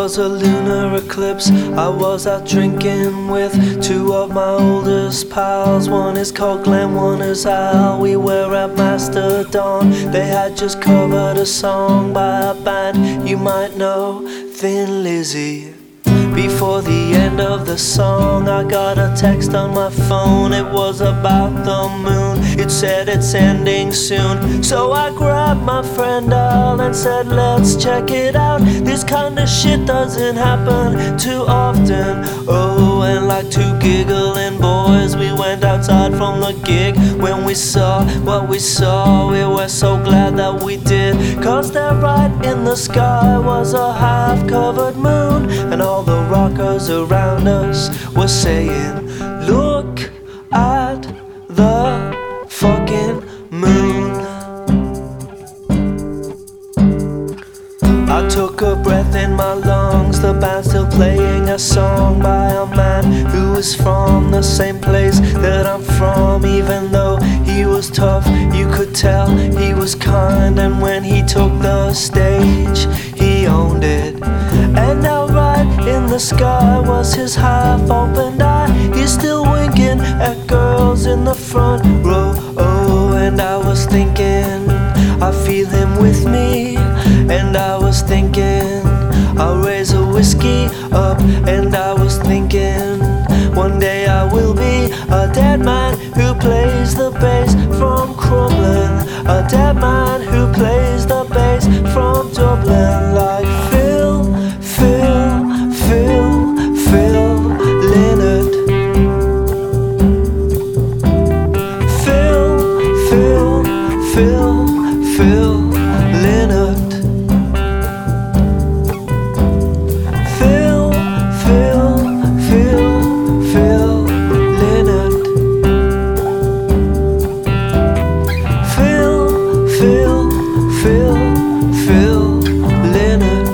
was a lunar eclipse. I was out drinking with two of my oldest pals. One is called Glenn, one is Al. We were at Mastodon. They had just covered a song by a band you might know, Thin Lizzy. Before the end of the song, I got a text on my phone. It was about the moon. It said it's ending soon. So I grabbed my friend Al and said, let's check it out. This kind of shit doesn't happen too often. Oh, and like two giggling boys, we went outside from the gig. When we saw what we saw, we were so glad that we did. Cause there right in the sky was a half-covered moon, and all the rockers around us were saying, look at the fucking moon. I took a breath in my lungs. The band's still playing a song by a man who is from the same place that I'm from. Even though he was tough, you could tell he was kind. And when he took the stage, he owned it. And now right in the sky was his half-opened eye. He's still winking at girls in the front row. Oh, and I was thinking, I feel him with me. And I was thinking, I'll raise a whiskey up. And I was thinking, one day I will be a dead man who plays the bass from Crumlin. A dead man who plays the bass from Dublin. Like Phil Lynott. Phil Lynott. Phil Lynott. Phil Lynott.